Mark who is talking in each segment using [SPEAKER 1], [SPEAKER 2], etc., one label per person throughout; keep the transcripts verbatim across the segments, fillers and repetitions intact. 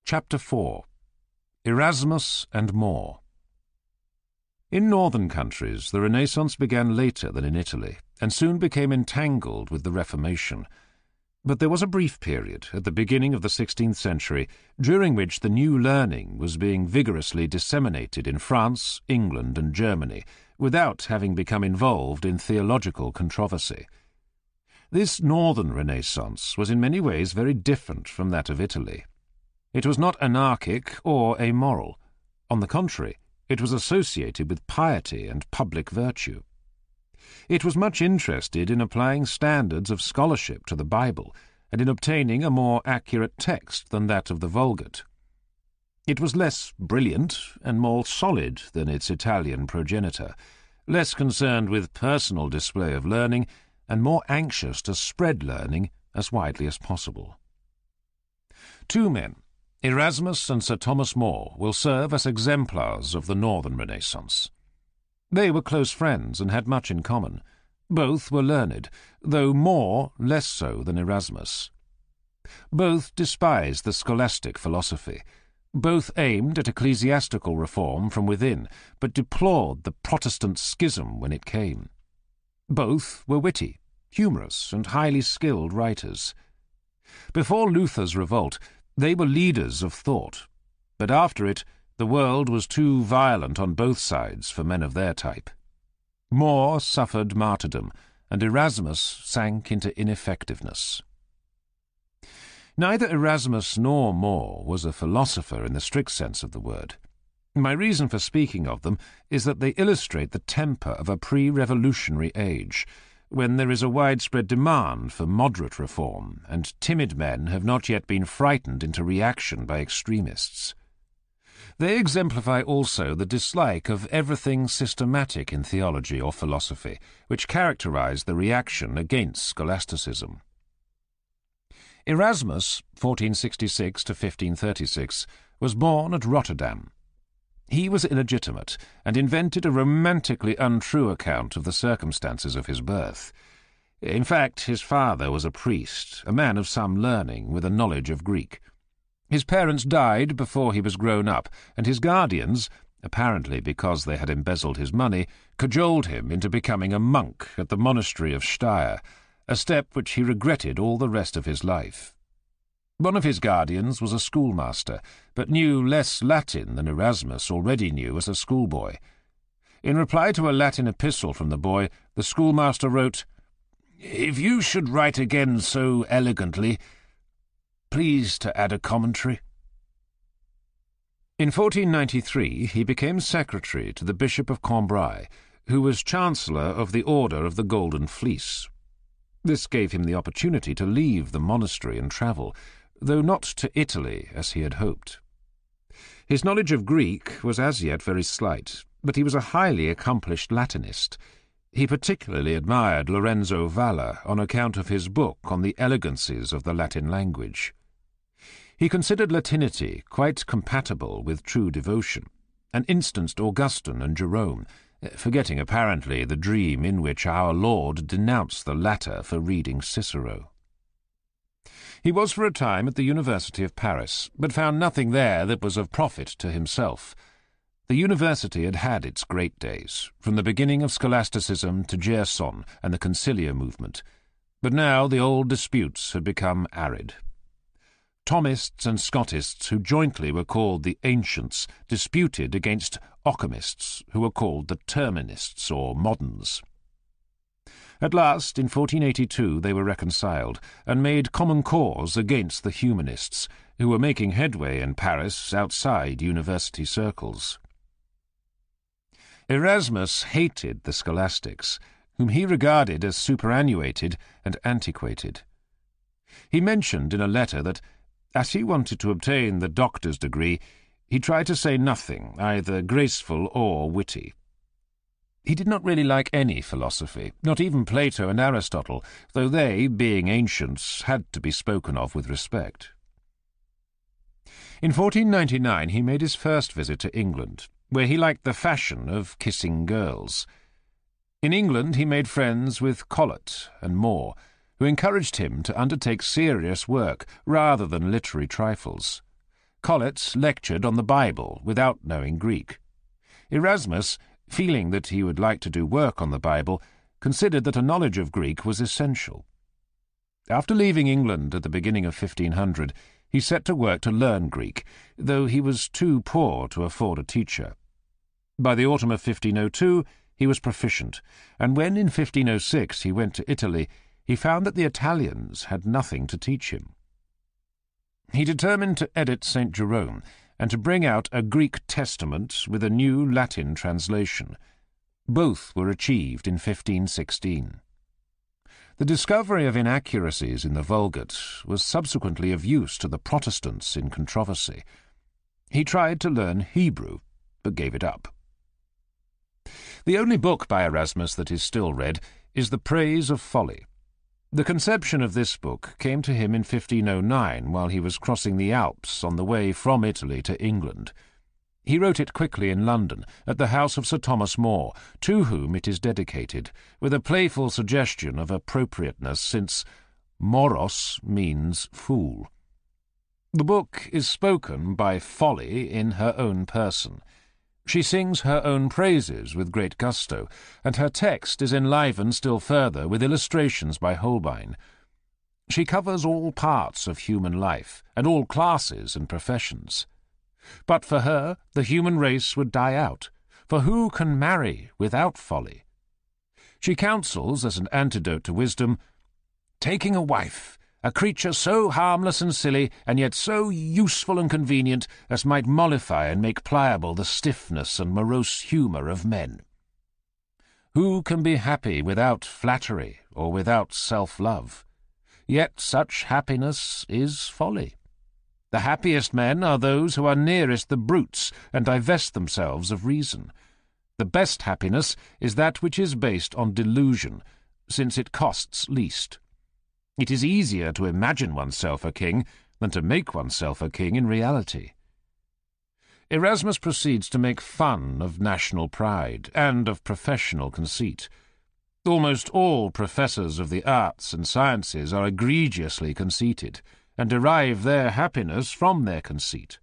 [SPEAKER 1] Chapter four. Erasmus and More. In northern countries, the Renaissance began later than in Italy, and soon became entangled with the Reformation. But there was a brief period, at the beginning of the sixteenth century, during which the new learning was being vigorously disseminated in France, England, and Germany, without having become involved in theological controversy. This northern Renaissance was in many ways very different from that of Italy. It was not anarchic or amoral. On the contrary, it was associated with piety and public virtue. It was much interested in applying standards of scholarship to the Bible and in obtaining a more accurate text than that of the Vulgate. It was less brilliant and more solid than its Italian progenitor, less concerned with personal display of learning and more anxious to spread learning as widely as possible. Two men, Erasmus and Sir Thomas More, will serve as exemplars of the Northern Renaissance. They were close friends and had much in common. Both were learned, though More less so than Erasmus. Both despised the scholastic philosophy. Both aimed at ecclesiastical reform from within, but deplored the Protestant schism when it came. Both were witty, humorous, and highly skilled writers. Before Luther's revolt, they were leaders of thought, but after it, the world was too violent on both sides for men of their type. More suffered martyrdom, and Erasmus sank into ineffectiveness. Neither Erasmus nor More was a philosopher in the strict sense of the word. My reason for speaking of them is that they illustrate the temper of a pre-revolutionary age, when there is a widespread demand for moderate reform, and timid men have not yet been frightened into reaction by extremists. They exemplify also the dislike of everything systematic in theology or philosophy, which characterized the reaction against scholasticism. Erasmus, fourteen sixty-six to fifteen thirty-six, was born at Rotterdam. He was illegitimate, and invented a romantically untrue account of the circumstances of his birth. In fact, his father was a priest, a man of some learning, with a knowledge of Greek. His parents died before he was grown up, and his guardians, apparently because they had embezzled his money, cajoled him into becoming a monk at the monastery of Steyr, a step which he regretted all the rest of his life. One of his guardians was a schoolmaster, but knew less Latin than Erasmus already knew as a schoolboy. In reply to a Latin epistle from the boy, the schoolmaster wrote, "If you should write again so elegantly, please to add a commentary." In fourteen ninety-three he became secretary to the Bishop of Cambrai, who was Chancellor of the Order of the Golden Fleece. This gave him the opportunity to leave the monastery and travel, though not to Italy as he had hoped. His knowledge of Greek was as yet very slight, but he was a highly accomplished Latinist. He particularly admired Lorenzo Valla on account of his book on the elegancies of the Latin language. He considered Latinity quite compatible with true devotion, and instanced Augustine and Jerome, forgetting apparently the dream in which our Lord denounced the latter for reading Cicero. He was for a time at the University of Paris, but found nothing there that was of profit to himself. The university had had its great days, from the beginning of scholasticism to Gerson and the conciliar movement, but now the old disputes had become arid. Thomists and Scotists, who jointly were called the Ancients, disputed against Occamists, who were called the Terminists or Moderns. At last, in fourteen eighty-two, they were reconciled, and made common cause against the Humanists, who were making headway in Paris outside university circles. Erasmus hated the scholastics, whom he regarded as superannuated and antiquated. He mentioned in a letter that, as he wanted to obtain the doctor's degree, he tried to say nothing, either graceful or witty. He did not really like any philosophy, not even Plato and Aristotle, though they, being ancients, had to be spoken of with respect. In fourteen ninety-nine he made his first visit to England, where he liked the fashion of kissing girls. In England he made friends with Colet and More, who encouraged him to undertake serious work rather than literary trifles. Colletts lectured on the Bible without knowing Greek. Erasmus, feeling that he would like to do work on the Bible, considered that a knowledge of Greek was essential. After leaving England at the beginning of fifteen hundred, he set to work to learn Greek, though he was too poor to afford a teacher. By the autumn of fifteen oh two, he was proficient, and when in fifteen oh six he went to Italy, he found that the Italians had nothing to teach him. He determined to edit Saint Jerome and to bring out a Greek Testament with a new Latin translation. Both were achieved in fifteen sixteen. The discovery of inaccuracies in the Vulgate was subsequently of use to the Protestants in controversy. He tried to learn Hebrew, but gave it up. The only book by Erasmus that is still read is The Praise of Folly. The conception of this book came to him in fifteen oh nine while he was crossing the Alps on the way from Italy to England. He wrote it quickly in London, at the house of Sir Thomas More, to whom it is dedicated, with a playful suggestion of appropriateness, since moros means fool. The book is spoken by Folly in her own person. She sings her own praises with great gusto, and her text is enlivened still further with illustrations by Holbein. She covers all parts of human life, and all classes and professions. But for her, the human race would die out, for who can marry without folly? She counsels, as an antidote to wisdom, taking a wife, a creature so harmless and silly, and yet so useful and convenient, as might mollify and make pliable the stiffness and morose humour of men. Who can be happy without flattery or without self-love? Yet such happiness is folly. The happiest men are those who are nearest the brutes and divest themselves of reason. The best happiness is that which is based on delusion, since it costs least. It is easier to imagine oneself a king than to make oneself a king in reality. Erasmus proceeds to make fun of national pride and of professional conceit. Almost all professors of the arts and sciences are egregiously conceited, and derive their happiness from their conceit.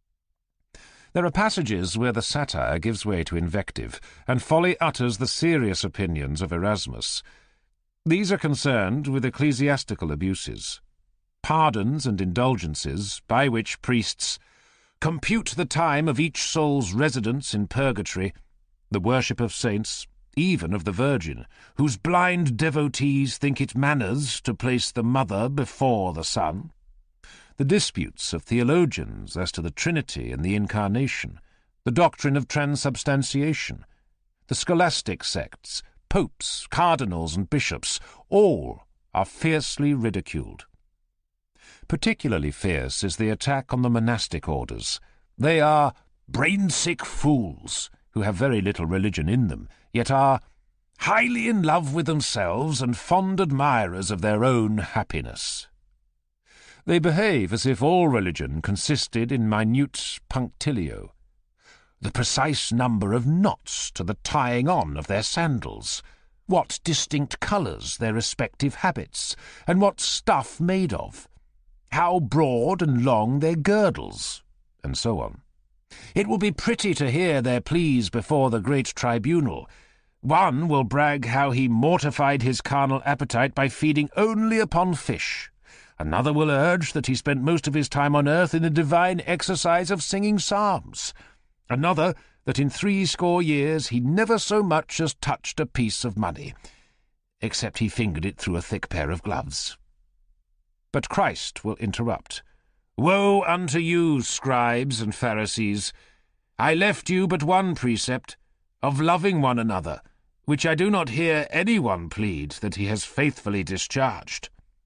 [SPEAKER 1] There are passages where the satire gives way to invective, and Folly utters the serious opinions of Erasmus. These are concerned with ecclesiastical abuses, pardons and indulgences by which priests compute the time of each soul's residence in purgatory, the worship of saints, even of the Virgin, whose blind devotees think it manners to place the mother before the son, the disputes of theologians as to the Trinity and the Incarnation, the doctrine of transubstantiation, the scholastic sects, popes, cardinals, and bishops, all are fiercely ridiculed. Particularly fierce is the attack on the monastic orders. They are brain-sick fools who have very little religion in them, yet are highly in love with themselves and fond admirers of their own happiness. They behave as if all religion consisted in minute punctilio, the precise number of knots to the tying on of their sandals, what distinct colours their respective habits, and what stuff made of, how broad and long their girdles, and so on. It will be pretty to hear their pleas before the great tribunal. One will brag how he mortified his carnal appetite by feeding only upon fish. Another will urge that he spent most of his time on earth in the divine exercise of singing psalms. Another, that in threescore years he never so much as touched a piece of money, except he fingered it through a thick pair of gloves. But Christ will interrupt. Woe unto you, scribes and Pharisees! I left you but one precept, of loving one another, which I do not hear any one plead that he has faithfully discharged.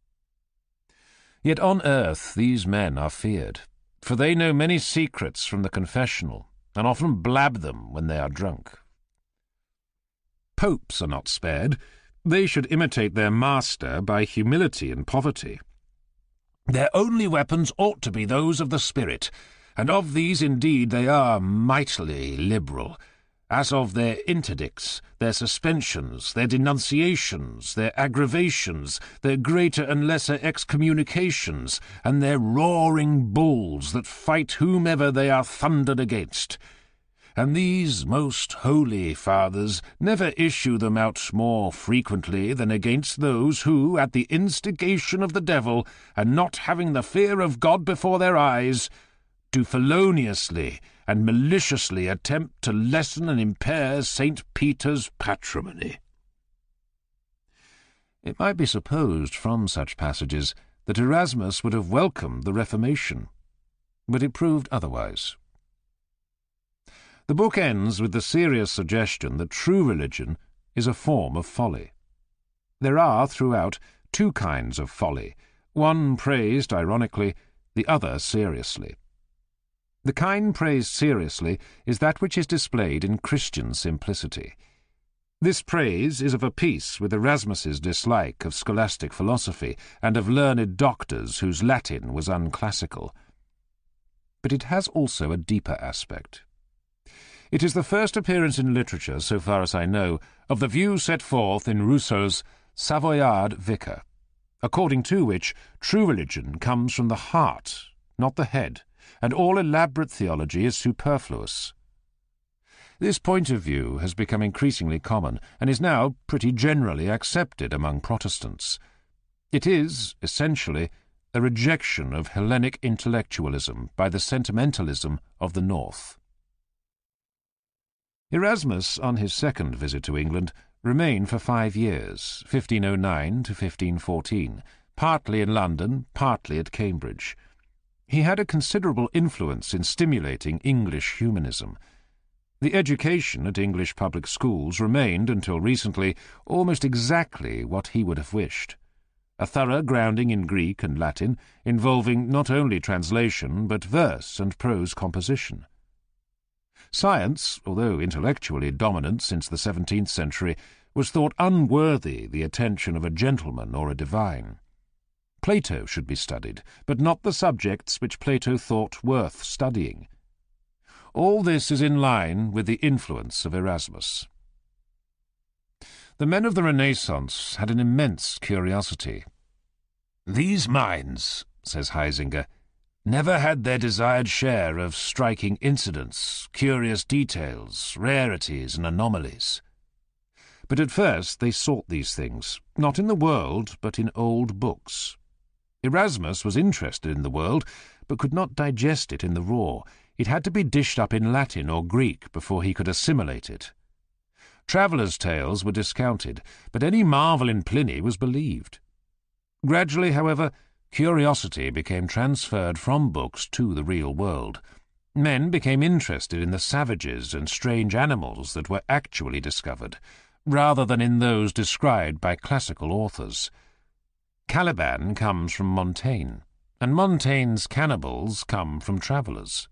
[SPEAKER 1] Yet on earth these men are feared, for they know many secrets from the confessional, and often blab them when they are drunk. Popes are not spared. They should imitate their master by humility and poverty. Their only weapons ought to be those of the spirit, and of these indeed they are mightily liberal. as of their interdicts, their suspensions, their denunciations, their aggravations, their greater and lesser excommunications, and their roaring bulls that fight whomever they are thundered against. And these most holy fathers never issue them out more frequently than against those who, at the instigation of the devil, and not having the fear of God before their eyes, do feloniously and maliciously attempt to lessen and impair Saint Peter's patrimony. It might be supposed from such passages that Erasmus would have welcomed the Reformation, but it proved otherwise. The book ends with the serious suggestion that true religion is a form of folly. There are, throughout, two kinds of folly, one praised ironically, the other seriously. The kind praised seriously is that which is displayed in Christian simplicity. This praise is of a piece with Erasmus's dislike of scholastic philosophy and of learned doctors whose Latin was unclassical. But it has also a deeper aspect. It is the first appearance in literature, so far as I know, of the view set forth in Rousseau's Savoyard Vicar, according to which true religion comes from the heart, not the head, and all elaborate theology is superfluous. This point of view has become increasingly common, and is now pretty generally accepted among Protestants. It is, essentially, a rejection of Hellenic intellectualism by the sentimentalism of the North. Erasmus, on his second visit to England, remained for five years, fifteen oh nine to fifteen fourteen, partly in London, partly at Cambridge. He had a considerable influence in stimulating English humanism. The education at English public schools remained, until recently, almost exactly what he would have wished. A thorough grounding in Greek and Latin, involving not only translation, but verse and prose composition. Science, although intellectually dominant since the seventeenth century, was thought unworthy the attention of a gentleman or a divine. Plato should be studied, but not the subjects which Plato thought worth studying. All this is in line with the influence of Erasmus. The men of the Renaissance had an immense curiosity. "These minds," says Heisinger, "never had their desired share of striking incidents, curious details, rarities, and anomalies. But at first they sought these things, not in the world, but in old books. Erasmus was interested in the world, but could not digest it in the raw. It had to be dished up in Latin or Greek before he could assimilate it. Travellers' tales were discounted, but any marvel in Pliny was believed. Gradually, however, curiosity became transferred from books to the real world. Men became interested in the savages and strange animals that were actually discovered, rather than in those described by classical authors. Caliban comes from Montaigne, and Montaigne's cannibals come from travellers.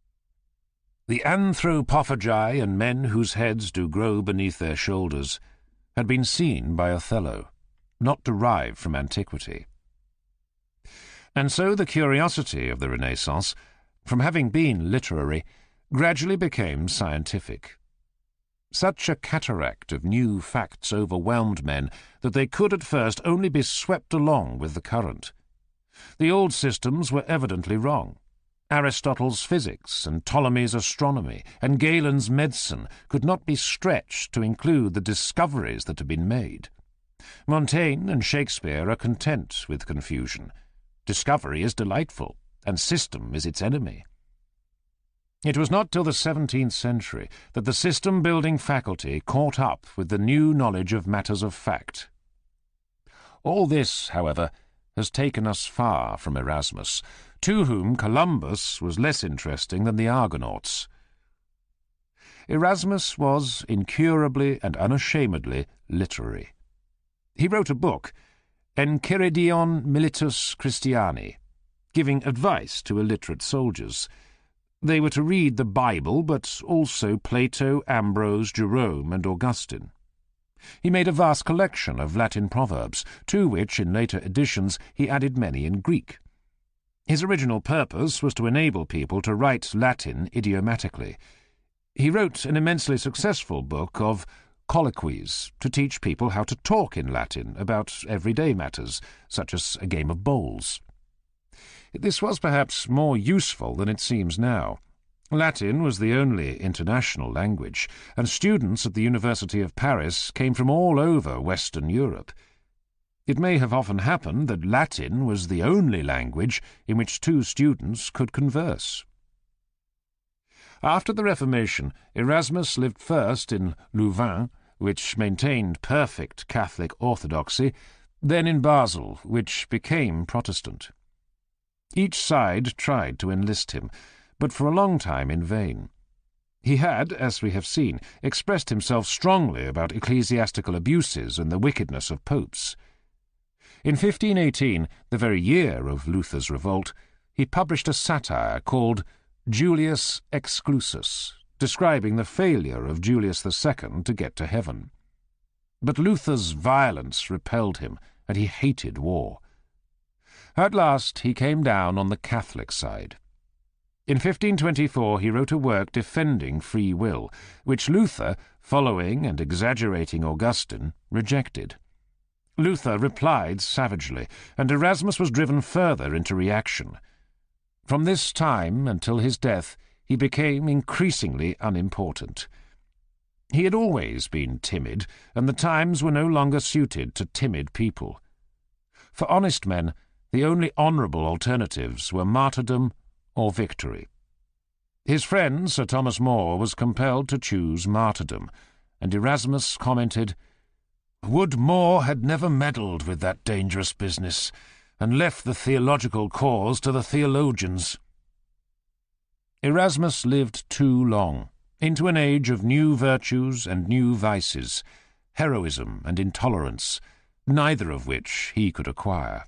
[SPEAKER 1] The anthropophagi and men whose heads do grow beneath their shoulders had been seen by Othello, not derived from antiquity. And so the curiosity of the Renaissance, from having been literary, gradually became scientific. Such a cataract of new facts overwhelmed men that they could at first only be swept along with the current. The old systems were evidently wrong. Aristotle's physics and Ptolemy's astronomy and Galen's medicine could not be stretched to include the discoveries that had been made. Montaigne and Shakespeare are content with confusion. Discovery is delightful, and system is its enemy. It was not till the seventeenth century that the system-building faculty caught up with the new knowledge of matters of fact. All this, however, has taken us far from Erasmus, to whom Columbus was less interesting than the Argonauts. Erasmus was incurably and unashamedly literary. He wrote a book, Enchiridion Militus Christiani, giving advice to illiterate soldiers. They were to read the Bible, but also Plato, Ambrose, Jerome, and Augustine. He made a vast collection of Latin proverbs, to which, in later editions, he added many in Greek. His original purpose was to enable people to write Latin idiomatically. He wrote an immensely successful book of colloquies to teach people how to talk in Latin about everyday matters, such as a game of bowls. This was perhaps more useful than it seems now. Latin was the only international language, and students at the University of Paris came from all over Western Europe. It may have often happened that Latin was the only language in which two students could converse. After the Reformation, Erasmus lived first in Louvain, which maintained perfect Catholic orthodoxy, then in Basel, which became Protestant. Each side tried to enlist him, but for a long time in vain. He had, as we have seen, expressed himself strongly about ecclesiastical abuses and the wickedness of popes. In fifteen eighteen, the very year of Luther's revolt, he published a satire called Julius Exclusus, describing the failure of Julius the Second to get to heaven. But Luther's violence repelled him, and he hated war. At last he came down on the Catholic side. In fifteen twenty-four he wrote a work defending free will, which Luther, following and exaggerating Augustine, rejected. Luther replied savagely, and Erasmus was driven further into reaction. From this time until his death, he became increasingly unimportant. He had always been timid, and the times were no longer suited to timid people. For honest men, the only honourable alternatives were martyrdom or victory. His friend Sir Thomas More was compelled to choose martyrdom, and Erasmus commented, "Would More had never meddled with that dangerous business, and left the theological cause to the theologians." Erasmus lived too long, into an age of new virtues and new vices, heroism and intolerance, neither of which he could acquire.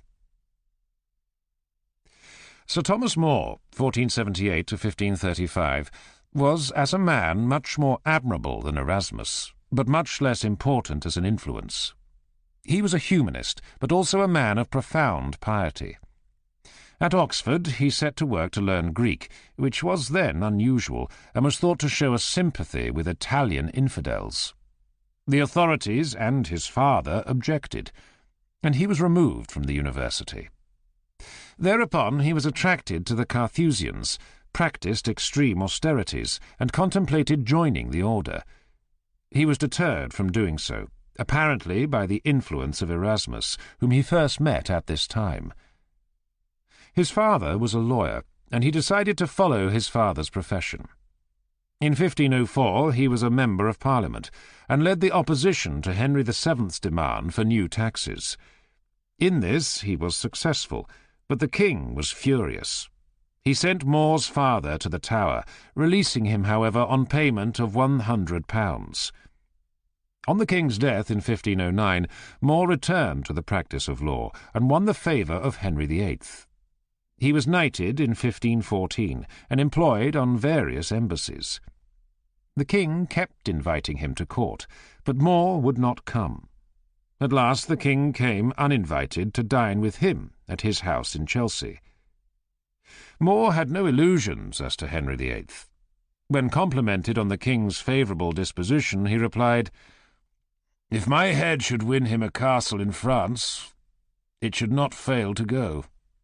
[SPEAKER 1] Sir Thomas More, fourteen seventy-eight to fifteen thirty-five, was as a man much more admirable than Erasmus, but much less important as an influence. He was a humanist, but also a man of profound piety. At Oxford he set to work to learn Greek, which was then unusual, and was thought to show a sympathy with Italian infidels. The authorities and his father objected, and he was removed from the university. Thereupon he was attracted to the Carthusians, practised extreme austerities, and contemplated joining the order. He was deterred from doing so, apparently by the influence of Erasmus, whom he first met at this time. His father was a lawyer, and he decided to follow his father's profession. In fifteen oh four he was a member of Parliament, and led the opposition to Henry the Seventh's demand for new taxes. In this he was successful, but the king was furious. He sent More's father to the Tower, releasing him, however, on payment of one hundred pounds. On the king's death in fifteen oh nine, More returned to the practice of law, and won the favour of Henry the Eighth. He was knighted in fifteen fourteen, and employed on various embassies. The king kept inviting him to court, but More would not come. At last the king came uninvited to dine with him at his house in Chelsea. More had no illusions as to Henry the Eighth. When complimented on the king's favourable disposition, he replied, "If my head should win him a castle in France, it should not fail to go."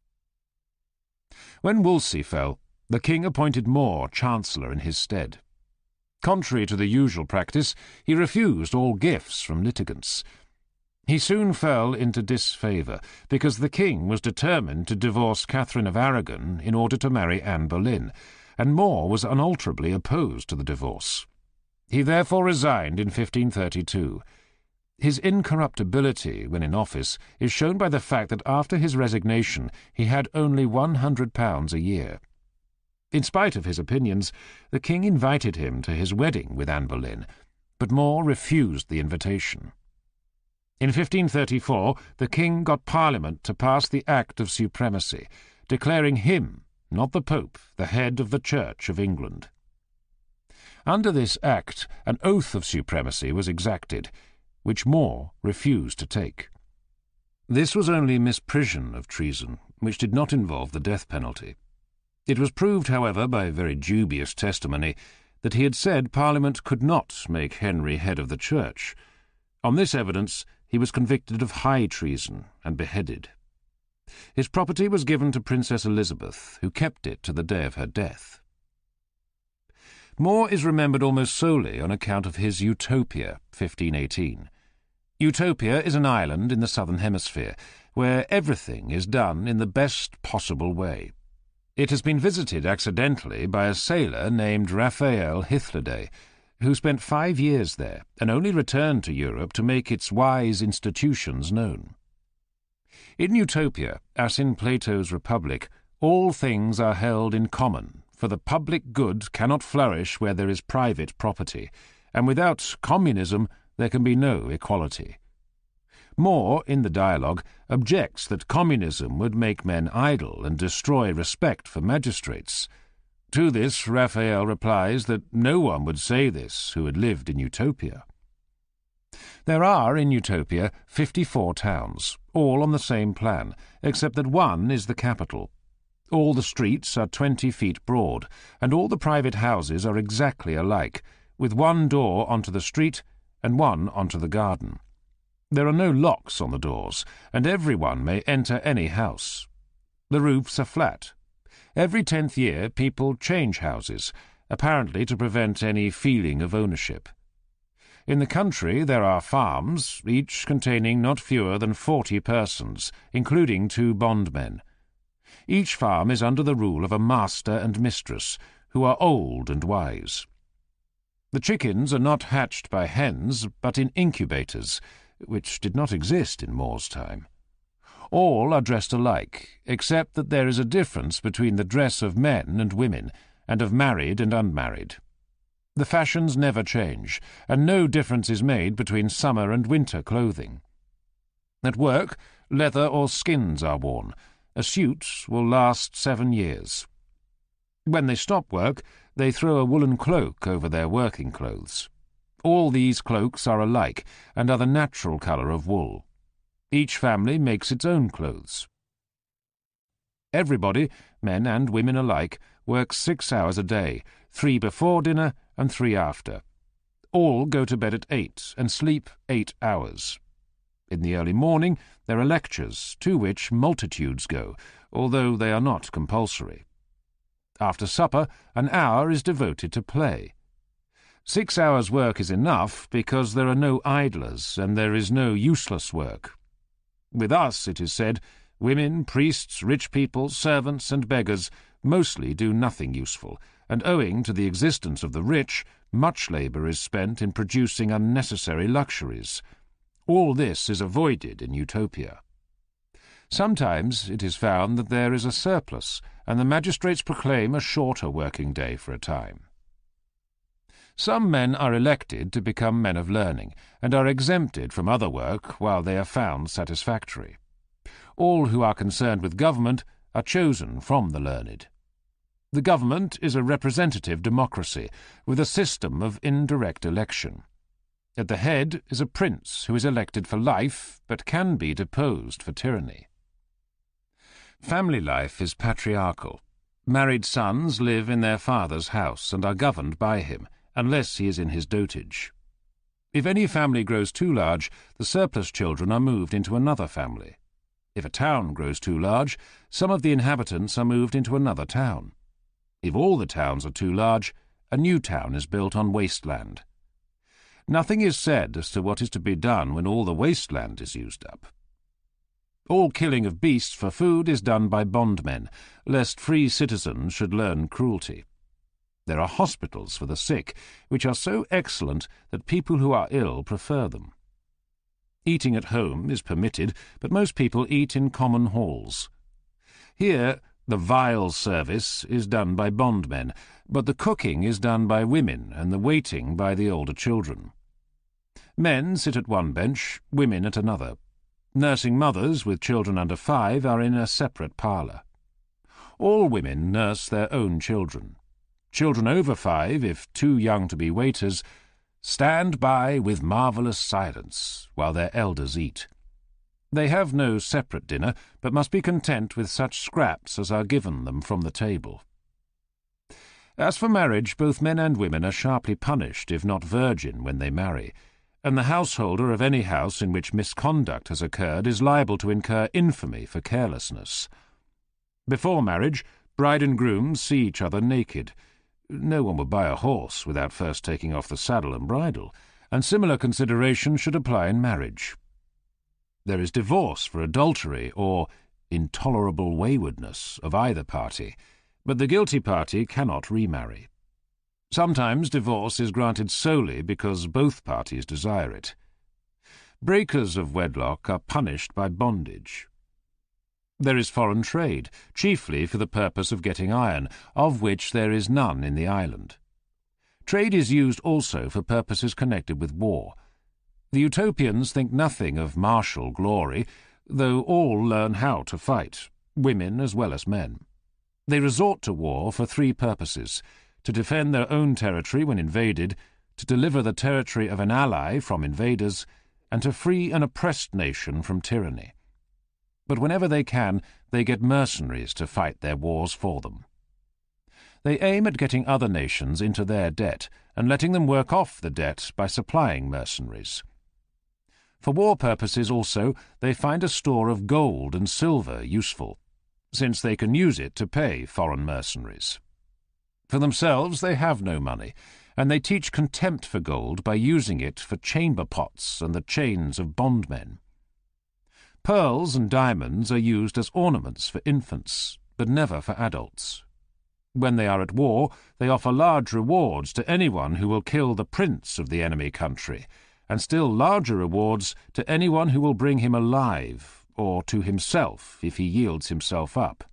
[SPEAKER 1] When Wolsey fell, the king appointed More chancellor in his stead. Contrary to the usual practice, he refused all gifts from litigants. He soon fell into disfavour, because the king was determined to divorce Catherine of Aragon in order to marry Anne Boleyn, and More was unalterably opposed to the divorce. He therefore resigned in fifteen thirty-two. His incorruptibility when in office is shown by the fact that after his resignation he had only one hundred pounds a year. In spite of his opinions, the king invited him to his wedding with Anne Boleyn, but More refused the invitation. In fifteen thirty-four, the king got Parliament to pass the Act of Supremacy, declaring him, not the Pope, the head of the Church of England. Under this Act, an oath of supremacy was exacted, which More refused to take. This was only misprision of treason, which did not involve the death penalty. It was proved, however, by very dubious testimony, that he had said Parliament could not make Henry head of the Church. On this evidence he was convicted of high treason and beheaded. His property was given to Princess Elizabeth, who kept it to the day of her death. More is remembered almost solely on account of his Utopia, fifteen eighteen. Utopia is an island in the southern hemisphere, where everything is done in the best possible way. It has been visited accidentally by a sailor named Raphael Hythloday, who spent five years there and only returned to Europe to make its wise institutions known. In Utopia, as in Plato's Republic, all things are held in common, for the public good cannot flourish where there is private property, and without communism there can be no equality. More, in the dialogue, objects that communism would make men idle and destroy respect for magistrates. To this Raphael replies that no one would say this who had lived in Utopia. There are in Utopia fifty-four towns, all on the same plan, except that one is the capital. All the streets are twenty feet broad, and all the private houses are exactly alike, with one door onto the street and one onto the garden. There are no locks on the doors, and everyone may enter any house. The roofs are flat. Every tenth year people change houses, apparently to prevent any feeling of ownership. In the country there are farms, each containing not fewer than forty persons, including two bondmen. Each farm is under the rule of a master and mistress, who are old and wise. The chickens are not hatched by hens, but in incubators, which did not exist in More's time. All are dressed alike, except that there is a difference between the dress of men and women, and of married and unmarried. The fashions never change, and no difference is made between summer and winter clothing. At work, leather or skins are worn. A suit will last seven years. When they stop work, they throw a woolen cloak over their working clothes. All these cloaks are alike, and are the natural colour of wool. Each family makes its own clothes. Everybody, men and women alike, works six hours a day, three before dinner and three after. All go to bed at eight and sleep eight hours. In the early morning there are lectures, to which multitudes go, although they are not compulsory. After supper, an hour is devoted to play. Six hours' work is enough because there are no idlers and there is no useless work. With us, it is said, women, priests, rich people, servants, and beggars mostly do nothing useful, and owing to the existence of the rich, much labour is spent in producing unnecessary luxuries. All this is avoided in Utopia. Sometimes it is found that there is a surplus, and the magistrates proclaim a shorter working day for a time. Some men are elected to become men of learning, and are exempted from other work while they are found satisfactory. All who are concerned with government are chosen from the learned. The government is a representative democracy, with a system of indirect election. At the head is a prince who is elected for life, but can be deposed for tyranny. Family life is patriarchal. Married sons live in their father's house and are governed by him, unless he is in his dotage. If any family grows too large, the surplus children are moved into another family. If a town grows too large, some of the inhabitants are moved into another town. If all the towns are too large, a new town is built on wasteland. Nothing is said as to what is to be done when all the wasteland is used up. All killing of beasts for food is done by bondmen, lest free citizens should learn cruelty. There are hospitals for the sick, which are so excellent that people who are ill prefer them. Eating at home is permitted, but most people eat in common halls. Here the vile service is done by bondmen, but the cooking is done by women and the waiting by the older children. Men sit at one bench, women at another. Nursing mothers with children under five are in a separate parlour. All women nurse their own children. Children over five, if too young to be waiters, stand by with marvellous silence while their elders eat. They have no separate dinner, but must be content with such scraps as are given them from the table. As for marriage, both men and women are sharply punished if not virgin when they marry, and the householder of any house in which misconduct has occurred is liable to incur infamy for carelessness. Before marriage, bride and groom see each other naked. No one would buy a horse without first taking off the saddle and bridle, and similar consideration should apply in marriage. There is divorce for adultery or intolerable waywardness of either party, but the guilty party cannot remarry. Sometimes divorce is granted solely because both parties desire it. Breakers of wedlock are punished by bondage. There is foreign trade, chiefly for the purpose of getting iron, of which there is none in the island. Trade is used also for purposes connected with war. The Utopians think nothing of martial glory, though all learn how to fight, women as well as men. They resort to war for three purposes: to defend their own territory when invaded, to deliver the territory of an ally from invaders, and to free an oppressed nation from tyranny. But whenever they can, they get mercenaries to fight their wars for them. They aim at getting other nations into their debt and letting them work off the debt by supplying mercenaries. For war purposes also, they find a store of gold and silver useful, since they can use it to pay foreign mercenaries. For themselves they have no money, and they teach contempt for gold by using it for chamber pots and the chains of bondmen. Pearls and diamonds are used as ornaments for infants, but never for adults. When they are at war, they offer large rewards to anyone who will kill the prince of the enemy country, and still larger rewards to anyone who will bring him alive, or to himself if he yields himself up.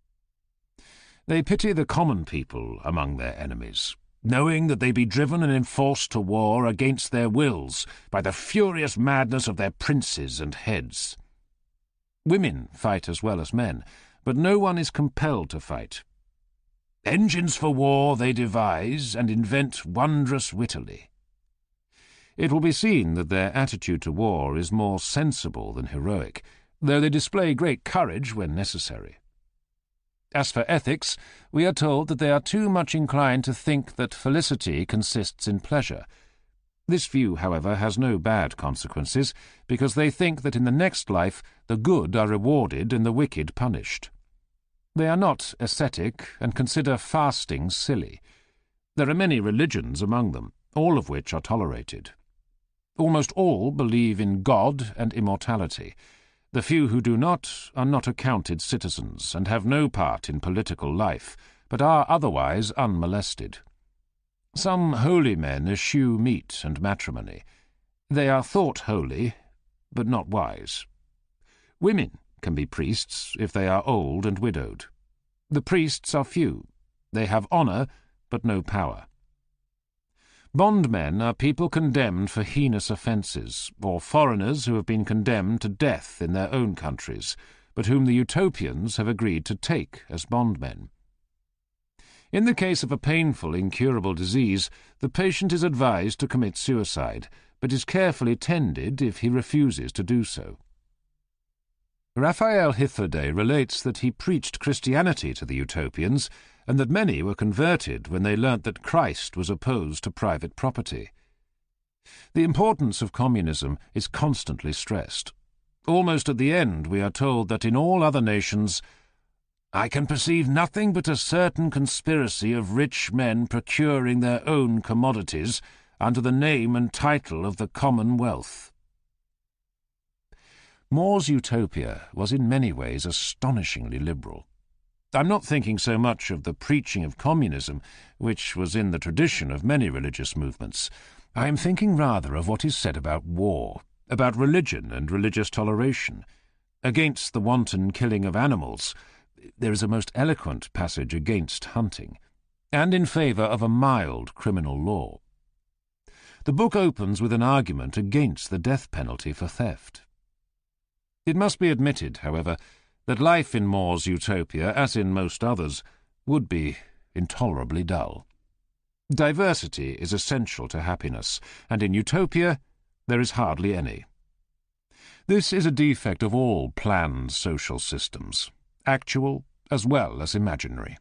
[SPEAKER 1] They pity the common people among their enemies, knowing that they be driven and enforced to war against their wills by the furious madness of their princes and heads. Women fight as well as men, but no one is compelled to fight. Engines for war they devise and invent wondrous wittily. It will be seen that their attitude to war is more sensible than heroic, though they display great courage when necessary. As for ethics, we are told that they are too much inclined to think that felicity consists in pleasure. This view, however, has no bad consequences, because they think that in the next life the good are rewarded and the wicked punished. They are not ascetic and consider fasting silly. There are many religions among them, all of which are tolerated. Almost all believe in God and immortality. The few who do not are not accounted citizens and have no part in political life, but are otherwise unmolested. Some holy men eschew meat and matrimony. They are thought holy, but not wise. Women can be priests if they are old and widowed. The priests are few. They have honour, but no power. Bondmen are people condemned for heinous offences, or foreigners who have been condemned to death in their own countries, but whom the Utopians have agreed to take as bondmen. In the case of a painful, incurable disease, the patient is advised to commit suicide, but is carefully tended if he refuses to do so. Raphael Hythloday relates that he preached Christianity to the Utopians, and that many were converted when they learnt that Christ was opposed to private property. The importance of communism is constantly stressed. Almost at the end we are told that in all other nations, "I can perceive nothing but a certain conspiracy of rich men procuring their own commodities under the name and title of the Commonwealth." More's Utopia was in many ways astonishingly liberal. I'm not thinking so much of the preaching of communism, which was in the tradition of many religious movements. I am thinking rather of what is said about war, about religion and religious toleration. Against the wanton killing of animals, there is a most eloquent passage against hunting, and in favour of a mild criminal law. The book opens with an argument against the death penalty for theft. It must be admitted, however, that life in More's Utopia, as in most others, would be intolerably dull. Diversity is essential to happiness, and in Utopia there is hardly any. This is a defect of all planned social systems, actual as well as imaginary.